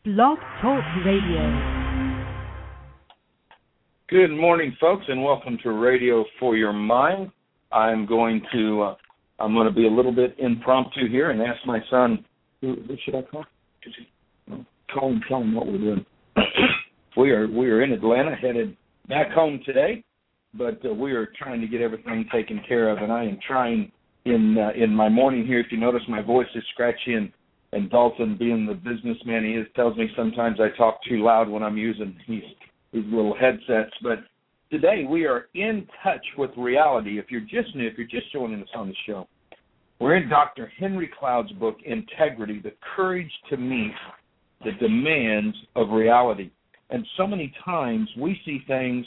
Blog Talk Radio. Good morning, folks, and welcome to Radio for Your Mind. I'm going to be a little bit impromptu here and ask my son, who should I call? Tell him what we're doing. We are in Atlanta, headed back home today, but we are trying to get everything taken care of, and I am trying in my morning here. If you notice, my voice is scratchy, and Dalton, being the businessman he is, tells me sometimes I talk too loud when I'm using these little headsets. But today we are in touch with reality. If you're just new, if you're just joining us on the show, we're in Dr. Henry Cloud's book, Integrity, The Courage to Meet the Demands of Reality. And so many times we see things,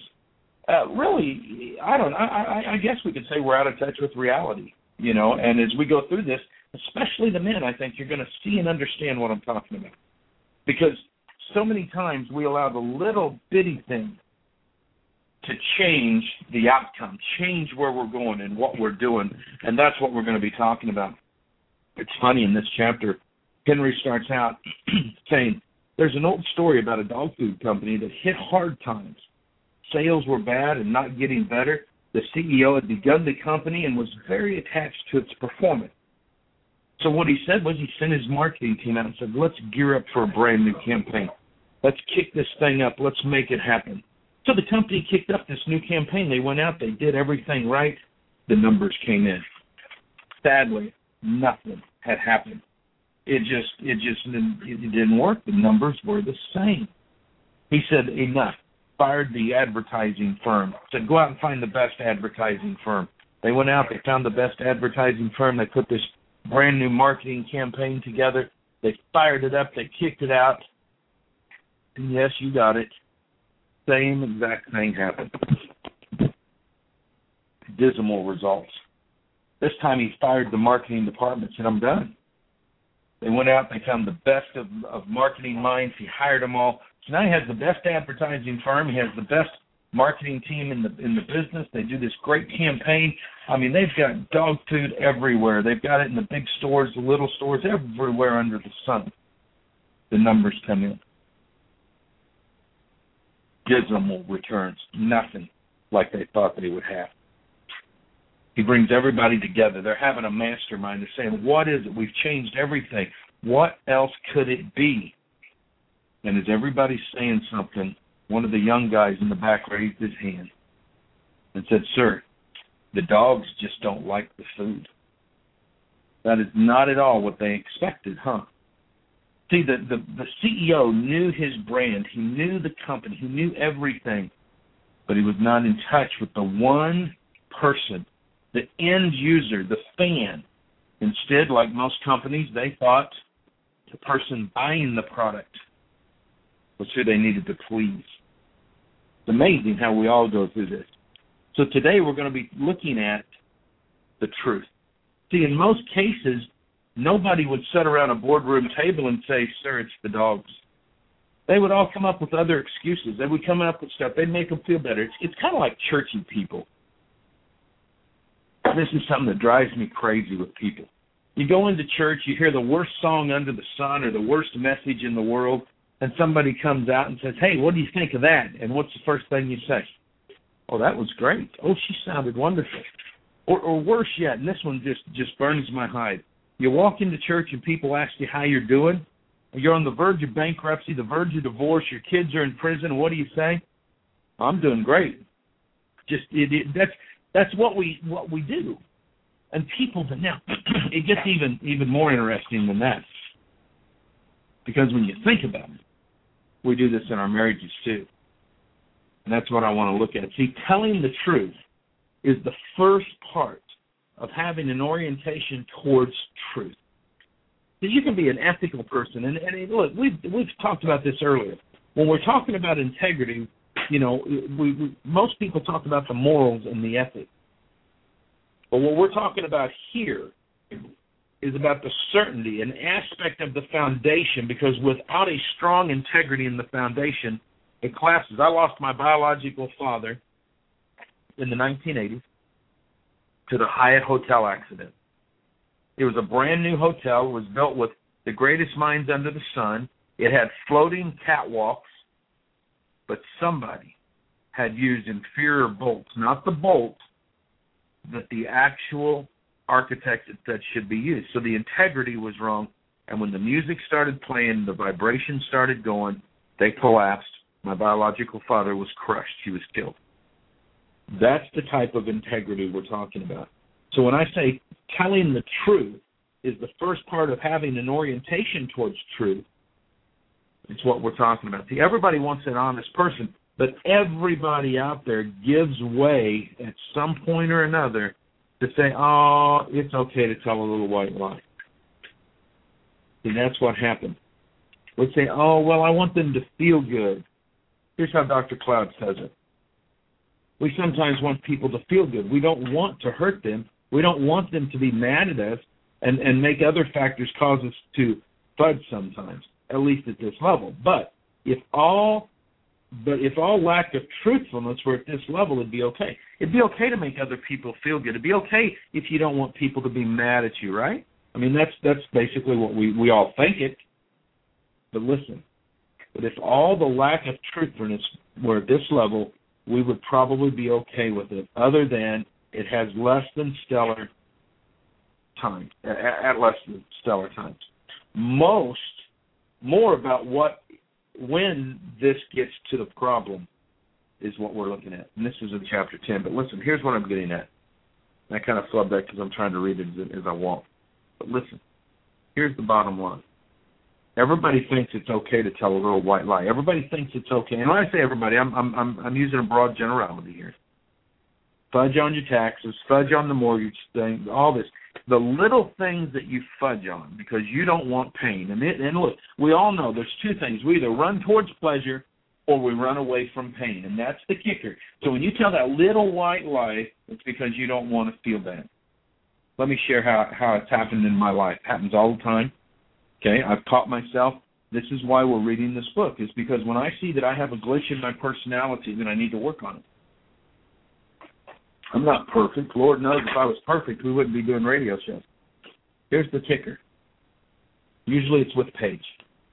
I guess we could say we're out of touch with reality, you know. And as we go through this, especially the men, I think you're going to see and understand what I'm talking about. Because so many times we allow the little bitty thing to change the outcome, change where we're going and what we're doing, and that's what we're going to be talking about. It's funny, in this chapter, Henry starts out saying, there's an old story about a dog food company that hit hard times. Sales were bad and not getting better. The CEO had begun the company and was very attached to its performance. So what he said was he sent his marketing team out and said, let's gear up for a brand new campaign. Let's kick this thing up. Let's make it happen. So the company kicked up this new campaign. They went out. They did everything right. The numbers came in. Sadly, nothing had happened. It didn't work. The numbers were the same. He said, enough. Fired the advertising firm. Said, go out and find the best advertising firm. They went out. They found the best advertising firm. They put this brand new marketing campaign together. They fired it up. They kicked it out. And yes, you got it. Same exact thing happened. Dismal results. This time he fired the marketing department, said, I'm done. They went out, they found the best of marketing minds. He hired them all. So now he has the best advertising firm. He has the best marketing team in the business. They do this great campaign. I mean, they've got dog food everywhere. They've got it in the big stores, the little stores, everywhere under the sun. The numbers come in. Dismal returns. Nothing like they thought they would have. He brings everybody together. They're having a mastermind. They're saying, what is it? We've changed everything. What else could it be? And as everybody's saying something, one of the young guys in the back raised his hand and said, sir, the dogs just don't like the food. That is not at all what they expected, huh? See, the CEO knew his brand. He knew the company. He knew everything. But he was not in touch with the one person, the end user, the fan. Instead, like most companies, they thought the person buying the product was who they needed to please. It's amazing how we all go through this. So today we're going to be looking at the truth. See, in most cases, nobody would sit around a boardroom table and say, sir, it's the dogs. They would all come up with other excuses. They would come up with stuff. They'd make them feel better. It's kind of like churchy people. This is something that drives me crazy with people. You go into church, you hear the worst song under the sun or the worst message in the world, and somebody comes out and says, hey, what do you think of that? And what's the first thing you say? Oh, that was great. Oh, she sounded wonderful. Or worse yet, and this one just burns my hide. You walk into church and people ask you how you're doing. You're on the verge of bankruptcy, the verge of divorce. Your kids are in prison. What do you say? I'm doing great. That's what we do. And people, now, it gets even more interesting than that. Because when you think about it, we do this in our marriages too. And that's what I want to look at. See, telling the truth is the first part of having an orientation towards truth. Because you can be an ethical person. And look, we've talked about this earlier. When we're talking about integrity, you know, most people talk about the morals and the ethics. But what we're talking about here is about the certainty, an aspect of the foundation, because without a strong integrity in the foundation, it collapses. I lost my biological father in the 1980s to the Hyatt Hotel accident. It was a brand new hotel. It was built with the greatest minds under the sun. It had floating catwalks, but somebody had used inferior bolts, not the bolt that the actual architect had said should be used. So the integrity was wrong, and when the music started playing, the vibration started going, they collapsed. My biological father was crushed. He was killed. That's the type of integrity we're talking about. So when I say telling the truth is the first part of having an orientation towards truth, it's what we're talking about. See, everybody wants an honest person, but everybody out there gives way at some point or another to say, oh, it's okay to tell a little white lie. See, that's what happened. We'd say, oh, well, I want them to feel good. Here's how Dr. Cloud says it. We sometimes want people to feel good. We don't want to hurt them. We don't want them to be mad at us and make other factors cause us to fudge sometimes, at least at this level. But if all lack of truthfulness were at this level, it'd be okay. It'd be okay to make other people feel good. It'd be okay if you don't want people to be mad at you, right? I mean, that's basically what we all think it. But listen, but if all the lack of truthfulness were at this level, we would probably be okay with it, other than it has less than stellar times, at less than stellar times. More about when this gets to the problem is what we're looking at. And this is in chapter 10. But listen, here's what I'm getting at. And I kind of flubbed that because I'm trying to read it as I walk. But listen, here's the bottom line. Everybody thinks it's okay to tell a little white lie. Everybody thinks it's okay. And when I say everybody, I'm using a broad generality here. Fudge on your taxes, fudge on the mortgage thing, all this. The little things that you fudge on because you don't want pain. And look, we all know there's two things. We either run towards pleasure or we run away from pain. And that's the kicker. So when you tell that little white lie, it's because you don't want to feel bad. Let me share how it's happened in my life. It happens all the time. Okay, I've caught myself. This is why we're reading this book, is because when I see that I have a glitch in my personality, then I need to work on it. I'm not perfect. Lord knows if I was perfect, we wouldn't be doing radio shows. Here's the kicker. Usually it's with Paige.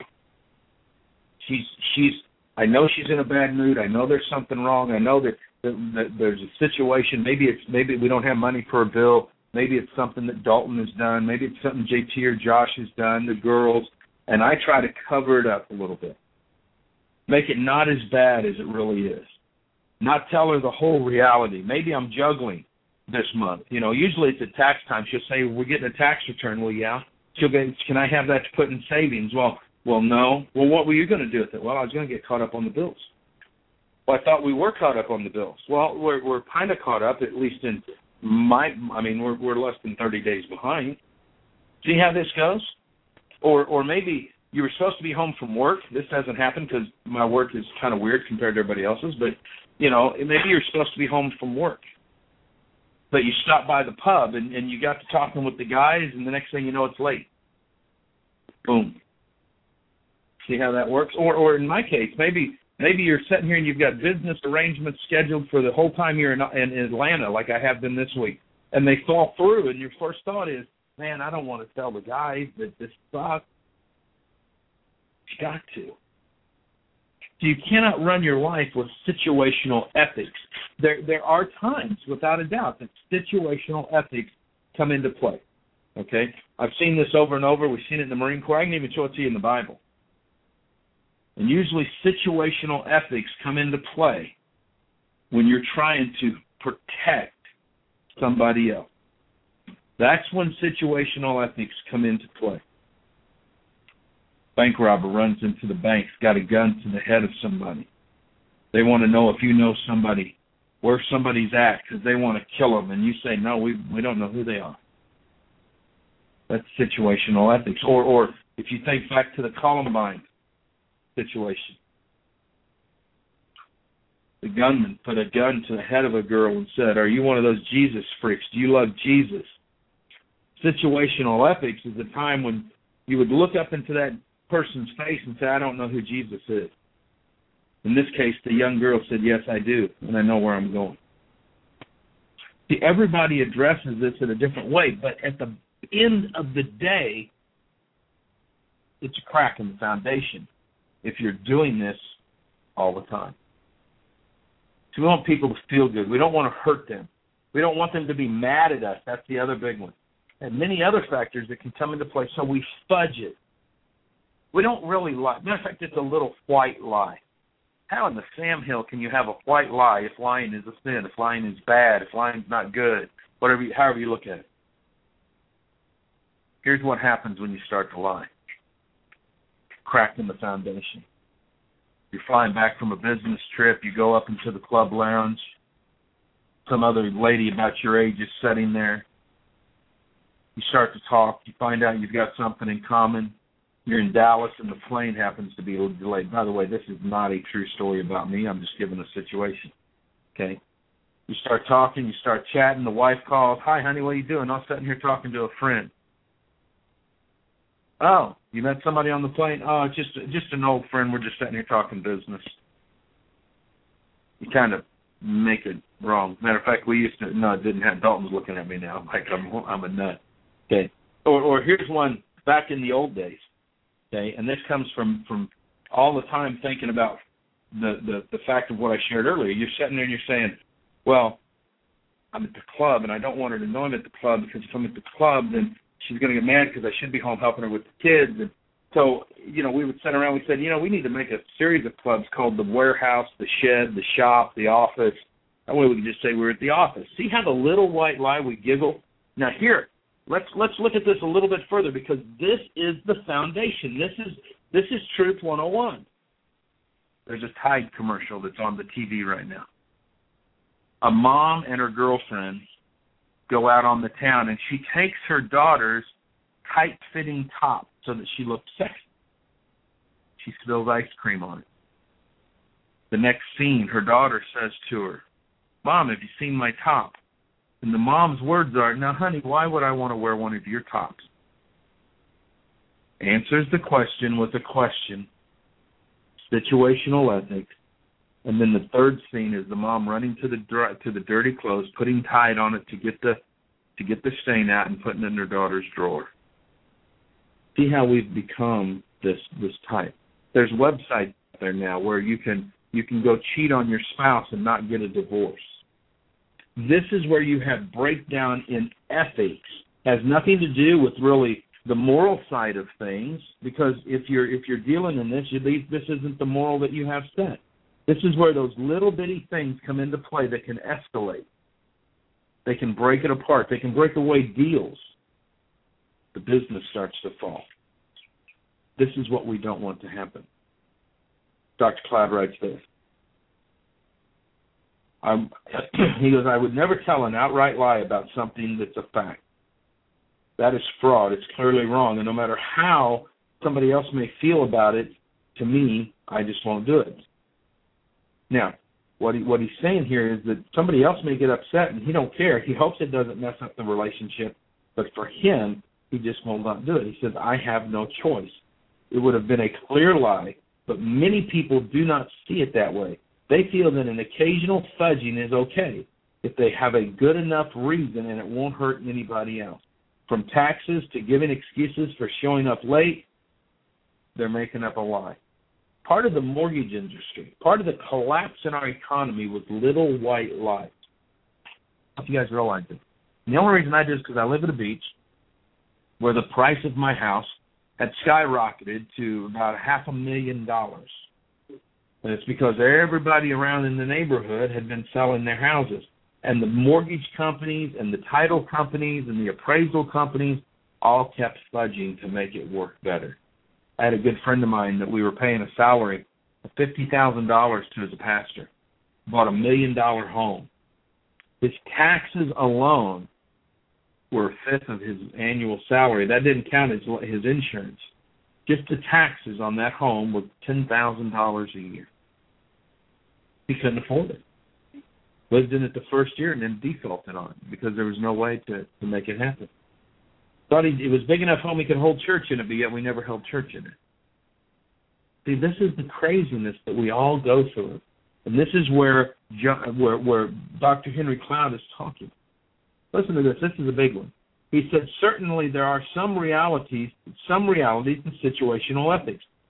I know she's in a bad mood. I know there's something wrong. I know that there's a situation. Maybe we don't have money for a bill. Maybe it's something that Dalton has done. Maybe it's something JT or Josh has done, the girls. And I try to cover it up a little bit. Make it not as bad as it really is. Not tell her the whole reality. Maybe I'm juggling this month. You know, usually it's at tax time. She'll say, we're getting a tax return. Well, yeah. She'll go, can I have that to put in savings? Well, no. Well, what were you going to do with it? Well, I was going to get caught up on the bills. Well, I thought we were caught up on the bills. Well, we're kind of caught up, at least in we're less than 30 days behind. See how this goes? Or maybe you were supposed to be home from work. This hasn't happened because my work is kind of weird compared to everybody else's. But, you know, maybe you're supposed to be home from work. But you stopped by the pub and you got to talking with the guys, and the next thing you know, it's late. Boom. See how that works? Or in my case, maybe you're sitting here and you've got business arrangements scheduled for the whole time you're in Atlanta, like I have been this week, and they fall through, and your first thought is, man, I don't want to tell the guys that this sucks. You got to. So you cannot run your life with situational ethics. There are times, without a doubt, that situational ethics come into play. Okay? I've seen this over and over. We've seen it in the Marine Corps. I can even show it to you in the Bible. And usually situational ethics come into play when you're trying to protect somebody else. That's when situational ethics come into play. Bank robber runs into the bank, got a gun to the head of somebody. They want to know if you know somebody, where somebody's at, because they want to kill them. And you say, no, we don't know who they are. That's situational ethics. Or if you think back to the Columbine situation. The gunman put a gun to the head of a girl and said, are you one of those Jesus freaks? Do you love Jesus? Situational ethics is the time when you would look up into that person's face and say, I don't know who Jesus is. In this case, the young girl said, yes, I do, and I know where I'm going. See, everybody addresses this in a different way, but at the end of the day, it's a crack in the foundation. if you're doing this all the time. So we want people to feel good. We don't want to hurt them. We don't want them to be mad at us. That's the other big one. And many other factors that can come into play, so we fudge it. We don't really lie. Matter of fact, it's a little white lie. How in the Sam Hill can you have a white lie if lying is a sin, if lying is bad, if lying's not good, however you look at it? Here's what happens when you start to lie. Cracking the foundation. You're flying back from a business trip. You go up into the club lounge. Some other lady about your age is sitting there. You start to talk. You find out you've got something in common. You're in Dallas, and the plane happens to be delayed. By the way, this is not a true story about me. I'm just giving a situation. Okay? You start talking. You start chatting. The wife calls. Hi, honey, what are you doing? I'm sitting here talking to a friend. Oh, you met somebody on the plane? Oh, it's just an old friend. We're just sitting here talking business. You kind of make it wrong. Matter of fact, it didn't have, Dalton's looking at me now. Like I'm a nut. Okay. Or here's one back in the old days. Okay, and this comes from all the time thinking about the fact of what I shared earlier. You're sitting there and you're saying, well, I'm at the club and I don't want her to know I'm at the club, because if I'm at the club, then she's going to get mad because I should be home helping her with the kids. And so, we would sit around, we said, we need to make a series of clubs called the warehouse, the shed, the shop, the office. That way we can just say we're at the office. See how the little white lie we giggle? Now here, let's look at this a little bit further, because this is the foundation. This is Truth 101. There's a Tide commercial that's on the TV right now. A mom and her girlfriend go out on the town, and she takes her daughter's tight-fitting top so that she looks sexy. She spills ice cream on it. The next scene, her daughter says to her, Mom, have you seen my top? And the mom's words are, now, honey, why would I want to wear one of your tops? Answers the question with a question. Situational ethics. And then the third scene is the mom running to the dirty clothes, putting Tide on it to get the stain out and putting it in her daughter's drawer. See how we've become this type. There's websites out there now where you can go cheat on your spouse and not get a divorce. This is where you have breakdown in ethics. It has nothing to do with really the moral side of things, because if you're dealing in this, this isn't the moral that you have set. This is where those little bitty things come into play that can escalate. They can break it apart. They can break away deals. The business starts to fall. This is what we don't want to happen. Dr. Cloud writes this. He goes, I would never tell an outright lie about something that's a fact. That is fraud. It's clearly wrong. And no matter how somebody else may feel about it, to me, I just won't do it. Now, what he's saying here is that somebody else may get upset and he don't care. He hopes it doesn't mess up the relationship. But for him, he just will not do it. He says, I have no choice. It would have been a clear lie, but many people do not see it that way. They feel that an occasional fudging is okay if they have a good enough reason and it won't hurt anybody else. From taxes to giving excuses for showing up late, they're making up a lie. Part of the mortgage industry, part of the collapse in our economy was little white lies. I don't know if you guys realize it. And the only reason I do is because I live at a beach where the price of my house had skyrocketed to about $500,000. And it's because everybody around in the neighborhood had been selling their houses. And the mortgage companies and the title companies and the appraisal companies all kept fudging to make it work better. I had a good friend of mine that we were paying a salary of $50,000 to as a pastor. Bought $1 million home. His taxes alone were a fifth of his annual salary. That didn't count his insurance. Just the taxes on that home were $10,000 a year. He couldn't afford it. Lived in it the first year and then defaulted on it because there was no way to make it happen. Thought it was big enough home he could hold church in it, but yet we never held church in it. See, this is the craziness that we all go through. And this is where Dr. Henry Cloud is talking. Listen to this. This is a big one. He said, certainly there are some realities in situational ethics.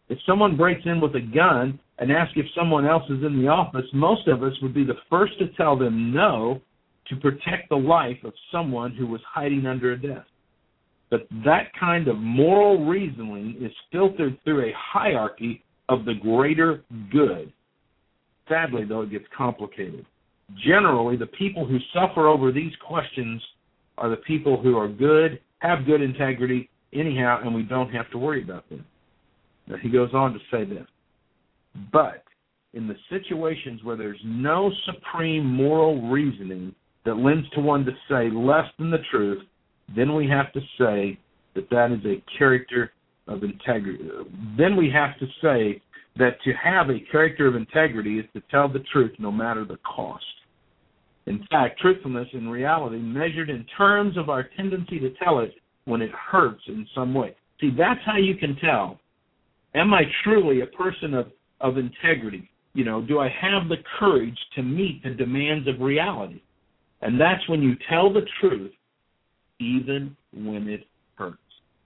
If someone breaks in with a gun and asks if someone else is in the office, most of us would be the first to tell them no to protect the life of someone who was hiding under a desk. But that kind of moral reasoning is filtered through a hierarchy of the greater good. Sadly, though, it gets complicated. Generally, the people who suffer over these questions are the people who are good, have good integrity anyhow, and we don't have to worry about them. Now, he goes on to say this. But in the situations where there's no supreme moral reasoning that lends to one to say less than the truth, then we have to say that that is a character of integrity. Then we have to say that to have a character of integrity is to tell the truth no matter the cost. In fact, truthfulness in reality measured in terms of our tendency to tell it when it hurts in some way. See, that's how you can tell. Am I truly a person of integrity? You know, do I have the courage to meet the demands of reality? And that's when you tell the truth, even when it hurts.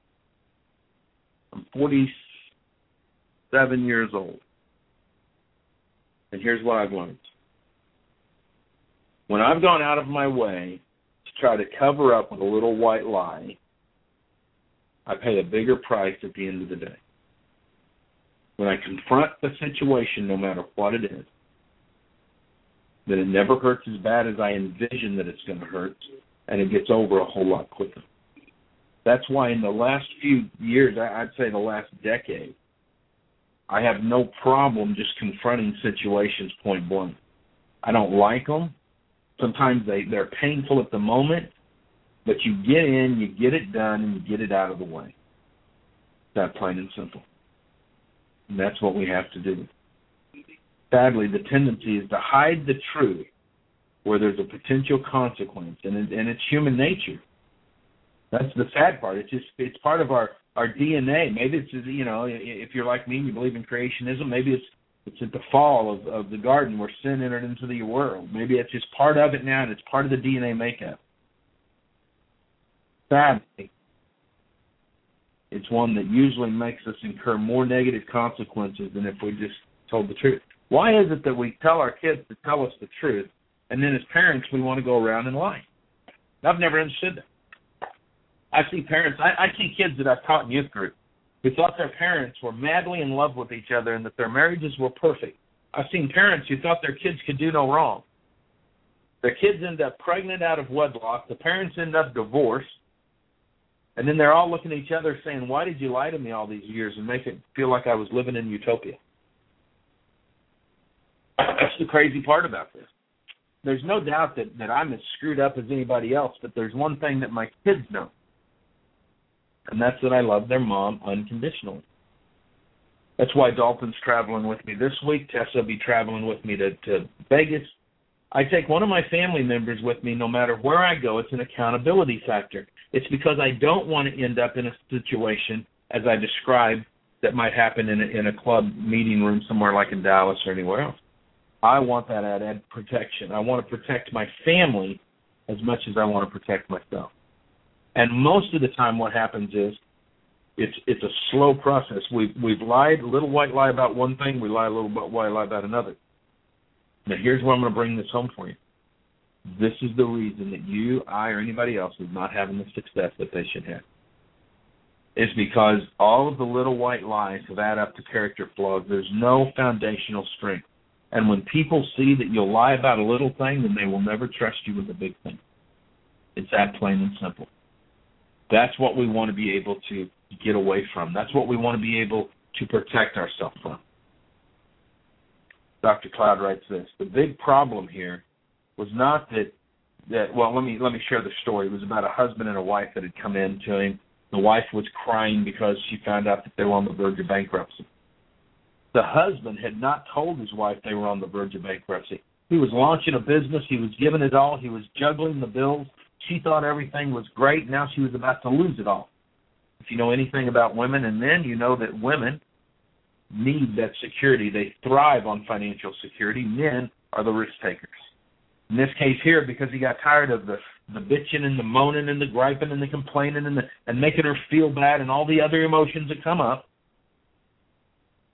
I'm 47 years old. And here's what I've learned. When I've gone out of my way to try to cover up with a little white lie, I pay a bigger price at the end of the day. When I confront the situation, no matter what it is, then it never hurts as bad as I envision that it's going to hurt, and it gets over a whole lot quicker. That's why in the last few years, I'd say the last decade, I have no problem just confronting situations point blank. I don't like them. Sometimes they're painful at the moment, but you get in, you get it done, and you get it out of the way. That plain and simple. And that's what we have to do. Sadly, the tendency is to hide the truth where there's a potential consequence, and it's human nature. That's the sad part. It's part of our DNA. Maybe it's, you know, if you're like me and you believe in creationism, maybe it's at the fall of the garden where sin entered into the world. Maybe it's just part of it now, and it's part of the DNA makeup. Sadly, it's one that usually makes us incur more negative consequences than if we just told the truth. Why is it that we tell our kids to tell us the truth, and then as parents we want to go around and lie? I've never understood that. I see parents, I see kids that I've taught in youth group who thought their parents were madly in love with each other and that their marriages were perfect. I've seen parents who thought their kids could do no wrong. Their kids end up pregnant out of wedlock. The parents end up divorced. And then they're all looking at each other saying, why did you lie to me all these years and make it feel like I was living in utopia? That's the crazy part about this. There's no doubt that I'm as screwed up as anybody else, but there's one thing that my kids know, and that's that I love their mom unconditionally. That's why Dalton's traveling with me this week. Tessa will be traveling with me to Vegas. I take one of my family members with me no matter where I go. It's an accountability factor. It's because I don't want to end up in a situation, as I described, that might happen in a club meeting room somewhere like in Dallas or anywhere else. I want that added protection. I want to protect my family as much as I want to protect myself. And most of the time what happens is it's a slow process. We've lied, a little white lie about one thing, we lie a little white lie about another. Now here's where I'm going to bring this home for you. This is the reason that you, I, or anybody else is not having the success that they should have. It's because all of the little white lies have added up to character flaws. There's no foundational strength. And when people see that you'll lie about a little thing, then they will never trust you with a big thing. It's that plain and simple. That's what we want to be able to get away from. That's what we want to be able to protect ourselves from. Dr. Cloud writes this: the big problem here was not that well, let me share the story. It was about a husband and a wife that had come in to him. The wife was crying because she found out that they were on the verge of bankruptcy. The husband had not told his wife they were on the verge of bankruptcy. He was launching a business. He was giving it all. He was juggling the bills. She thought everything was great. Now she was about to lose it all. If you know anything about women and men, you know that women need that security. They thrive on financial security. Men are the risk takers. In this case here, because he got tired of the bitching and the moaning and the griping and the complaining and making her feel bad and all the other emotions that come up,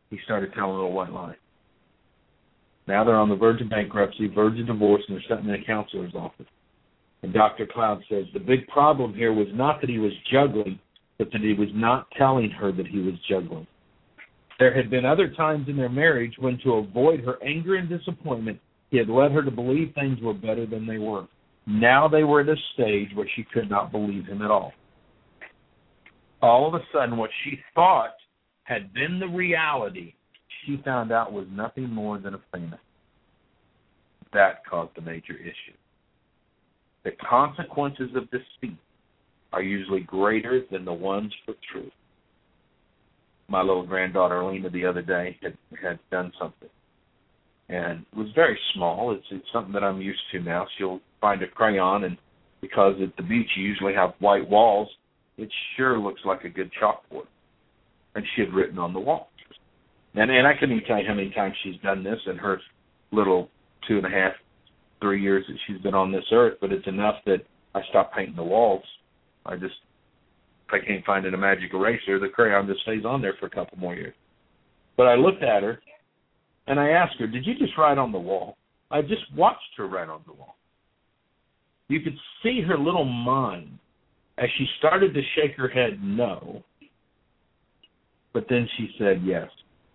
he started telling a little white lie. Now they're on the verge of bankruptcy, verge of divorce, and they're sitting in a counselor's office. And Dr. Cloud says the big problem here was not that he was juggling, but that he was not telling her that he was juggling. There had been other times in their marriage when, to avoid her anger and disappointment, he had led her to believe things were better than they were. Now they were at a stage where she could not believe him at all. All of a sudden, what she thought had been the reality, she found out was nothing more than a fantasy. That caused a major issue. The consequences of deceit are usually greater than the ones for truth. My little granddaughter, Alina, the other day had done something. And it was very small. It's something that I'm used to now. She'll find a crayon, and because at the beach you usually have white walls, it sure looks like a good chalkboard. And she had written on the wall. And I couldn't even tell you how many times she's done this in her little 2.5, 3 years that she's been on this earth, but it's enough that I stopped painting the walls. If I can't find a magic eraser, the crayon just stays on there for a couple more years. But I looked at her, and I asked her, did you just write on the wall? I just watched her write on the wall. You could see her little mind as she started to shake her head no, but then she said yes.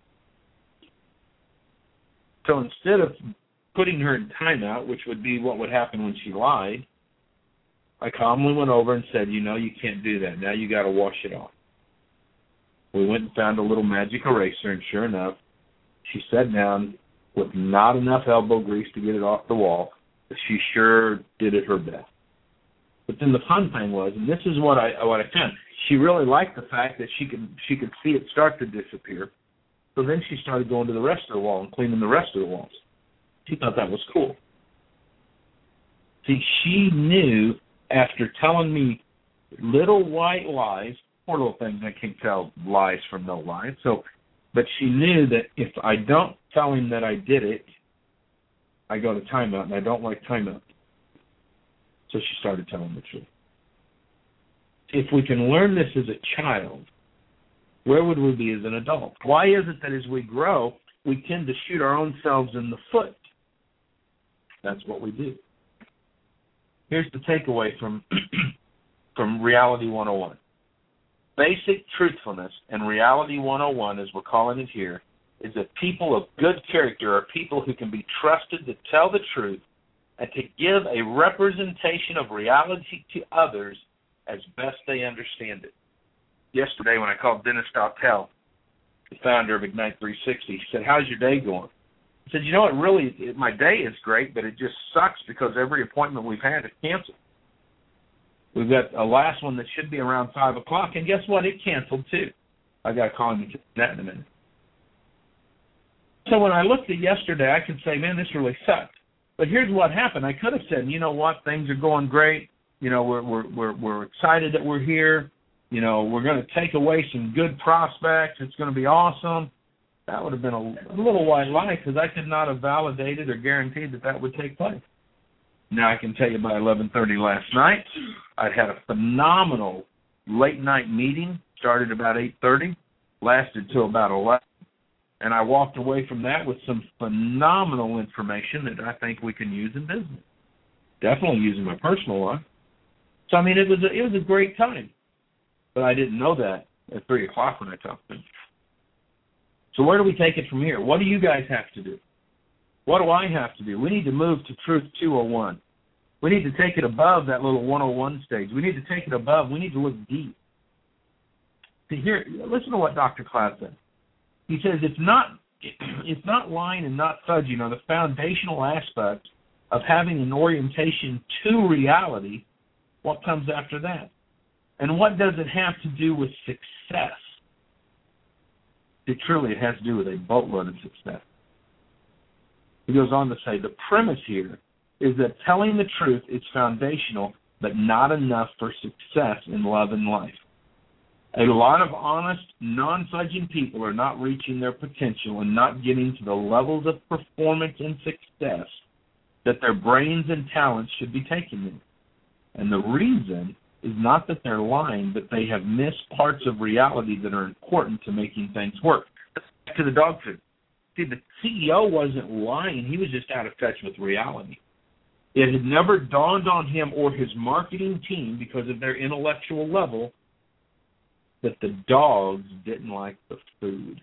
So instead of putting her in timeout, which would be what would happen when she lied, I calmly went over and said, you can't do that. Now you got to wash it off. We went and found a little magic eraser, and sure enough, she sat down with not enough elbow grease to get it off the wall, but she sure did it her best. But then the fun thing was, and this is what I found, she really liked the fact that she could see it start to disappear. So then she started going to the rest of the wall and cleaning the rest of the walls. She thought that was cool. See, she knew after telling me little white lies, poor little things, I can't tell lies from no lies. But she knew that if I don't tell him that I did it, I go to timeout, and I don't like timeout. So she started telling the truth. If we can learn this as a child, where would we be as an adult? Why is it that as we grow, we tend to shoot our own selves in the foot? That's what we do. Here's the takeaway from Reality 101. Basic truthfulness and Reality 101, as we're calling it here, is that people of good character are people who can be trusted to tell the truth and to give a representation of reality to others as best they understand it. Yesterday when I called Dennis Dautel, the founder of Ignite 360, he said, how's your day going? I said, my day is great, but it just sucks because every appointment we've had is canceled. We've got a last one that should be around 5 o'clock, and guess what? It canceled too. I got to call him and get that in a minute. So when I looked at yesterday, I could say, man, this really sucked. But here's what happened. I could have said, you know what, things are going great. We're excited that we're here. We're going to take away some good prospects. It's going to be awesome. That would have been a little white lie because I could not have validated or guaranteed that would take place. Now I can tell you by 11:30 last night, I'd had a phenomenal late night meeting, started about 8:30, lasted till about 11, and I walked away from that with some phenomenal information that I think we can use in business. Definitely using my personal life. So it was a great time, but I didn't know that at 3 o'clock when I talked to him. So where do we take it from here? What do you guys have to do? What do I have to do? We need to move to Truth 201. We need to take it above that little 101 stage. We need to take it above. We need to look deep. See, here, listen to what Dr. Cloud said. He says it's not lying and not fudging are the foundational aspects of having an orientation to reality. What comes after that? And what does it have to do with success? It has to do with a boatload of success. He goes on to say, the premise here is that telling the truth is foundational, but not enough for success in love and life. A lot of honest, non-fudging people are not reaching their potential and not getting to the levels of performance and success that their brains and talents should be taking them. And the reason is not that they're lying, but they have missed parts of reality that are important to making things work. Back to the dog food. See, the CEO wasn't lying. He was just out of touch with reality. It had never dawned on him or his marketing team, because of their intellectual level, that the dogs didn't like the food.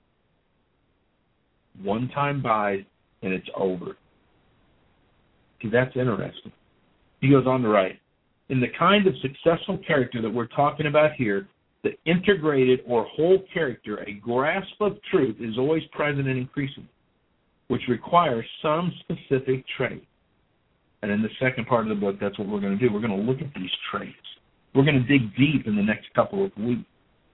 One-time buys, and it's over. See, that's interesting. He goes on to write, in the kind of successful character that we're talking about here, the integrated or whole character, a grasp of truth is always present and increasing, which requires some specific trait. And in the second part of the book, that's what we're going to do. We're going to look at these traits. We're going to dig deep in the next couple of weeks.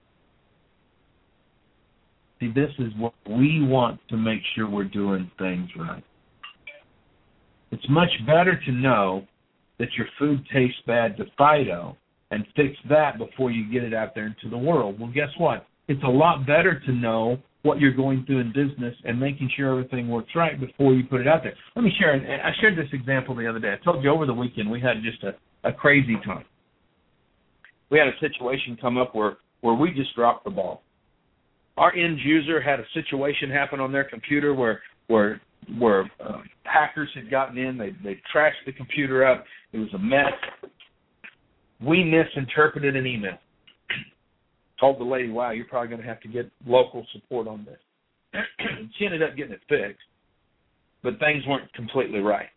See, this is what we want to make sure we're doing things right. It's much better to know that your food tastes bad to Fido and fix that before you get it out there into the world. Well, guess what? It's a lot better to know what you're going through in business and making sure everything works right before you put it out there. Let me share. I shared this example the other day. I told you over the weekend we had just a crazy time. We had a situation come up where we just dropped the ball. Our end user had a situation happen on their computer where hackers had gotten in. They trashed the computer up. It was a mess. We misinterpreted an email. Told the lady, wow, you're probably going to have to get local support on this. She ended up getting it fixed, but things weren't completely right.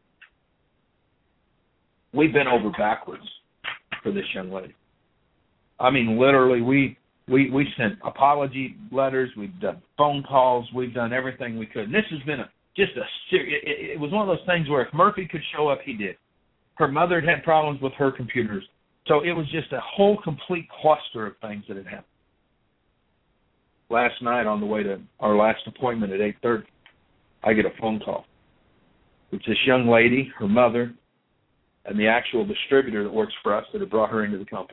We bent over backwards for this young lady. I mean, literally, we sent apology letters. We've done phone calls. We've done everything we could. And this has been it was one of those things where if Murphy could show up, he did. Her mother had problems with her computers. So it was just a whole complete cluster of things that had happened. Last night on the way to our last appointment at 8:30, I get a phone call. It's this young lady, her mother, and the actual distributor that works for us that had brought her into the company.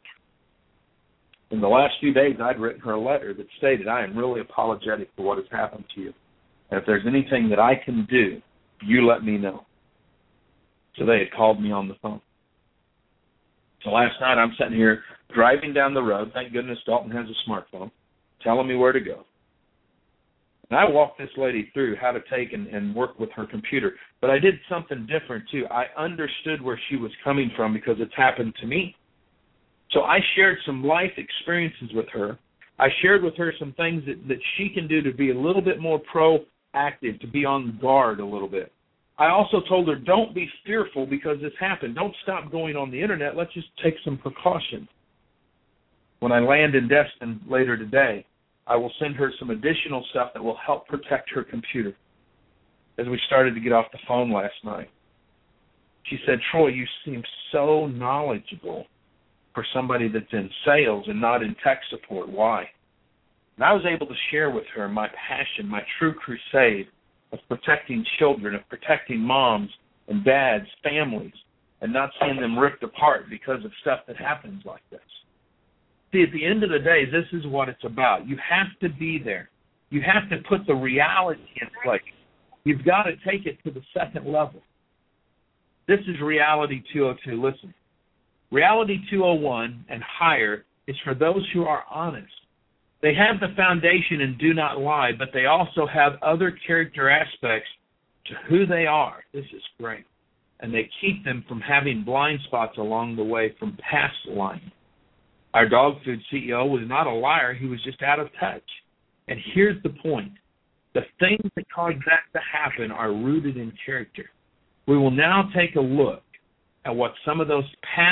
In the last few days, I'd written her a letter that stated, I am really apologetic for what has happened to you. And if there's anything that I can do, you let me know. So they had called me on the phone. So last night I'm sitting here driving down the road. Thank goodness Dalton has a smartphone, telling me where to go. And I walked this lady through how to take and work with her computer. But I did something different, too. I understood where she was coming from because it's happened to me. So I shared some life experiences with her. I shared with her some things that she can do to be a little bit more proactive, to be on guard a little bit. I also told her, don't be fearful because this happened. Don't stop going on the Internet. Let's just take some precautions. When I land in Destin later today, I will send her some additional stuff that will help protect her computer. As we started to get off the phone last night, she said, Troy, you seem so knowledgeable for somebody that's in sales and not in tech support. Why? And I was able to share with her my passion, my true crusade of protecting children, of protecting moms and dads, families, and not seeing them ripped apart because of stuff that happens like this. See, at the end of the day, this is what it's about. You have to be there. You have to put the reality in place. You've got to take it to the second level. This is Reality 202. Listen, Reality 201 and higher is for those who are honest. They have the foundation and do not lie, but they also have other character aspects to who they are. This is great. And they keep them from having blind spots along the way from past lying. Our dog food CEO was not a liar. He was just out of touch. And here's the point. The things that cause that to happen are rooted in character. We will now take a look at what some of those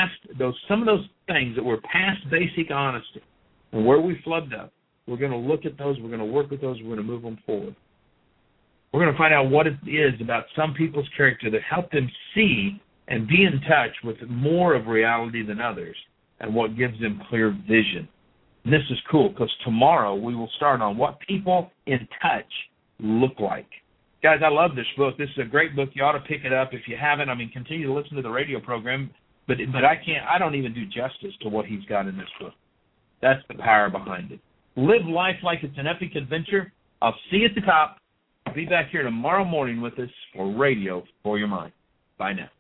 things that were past basic honesty and where we flubbed up. We're going to look at those. We're going to work with those. We're going to move them forward. We're going to find out what it is about some people's character that help them see and be in touch with more of reality than others and what gives them clear vision. And this is cool because tomorrow we will start on what people in touch look like. Guys, I love this book. This is a great book. You ought to pick it up if you haven't. I mean, continue to listen to the radio program, but I don't even do justice to what he's got in this book. That's the power behind it. Live life like it's an epic adventure. I'll see you at the top. Be back here tomorrow morning with us for Radio for Your Mind. Bye now.